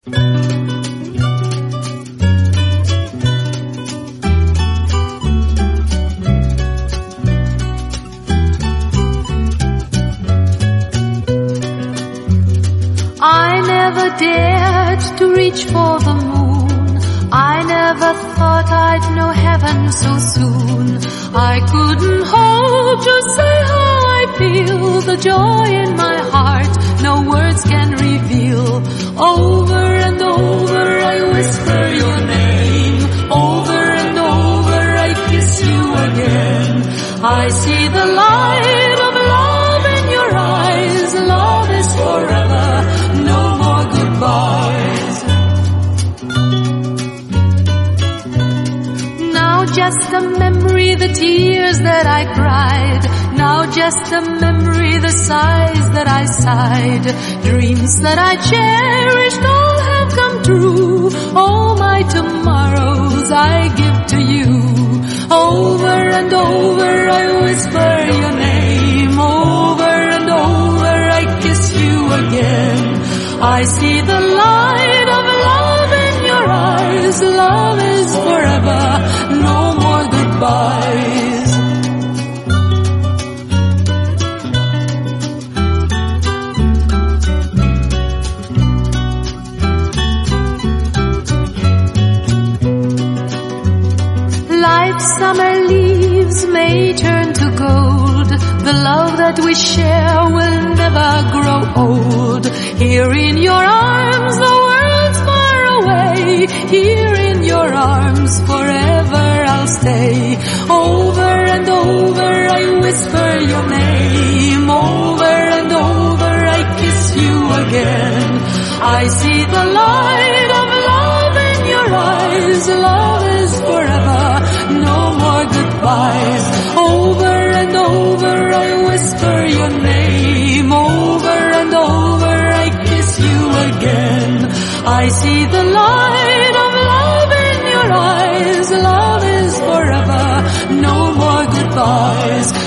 I never dared to reach for the moon. I never thought I'd know heaven so soon. I couldn't hope to say how I feel. The joy in my heart no words can reveal. Over and over I whisper your name. Over and over I kiss you again. I see the light of love in your eyes. Love is forever, no more goodbyes. Now just a memory, the tears that I cried. Now just a memory, the sighs that I sighed. Dreams that I cherished all have come true. All my tomorrows I give to you. Over and over I whisper your name. Over and over I kiss you again. I see the light of love in your eyes. Love is forever, no more goodbyes. Life's summer leaves may turn to gold. The love that we share will never grow old. Here in your arms the world's far away. Here in your arms forever I'll stay. Over and over I whisper your name. Over and over I kiss you again. I see the light of love in your eyes. Love is forever, no more goodbyes. Over and over I whisper your name. Over and over I kiss you again. I see the light of love in your eyes. Love is forever, no more goodbyes.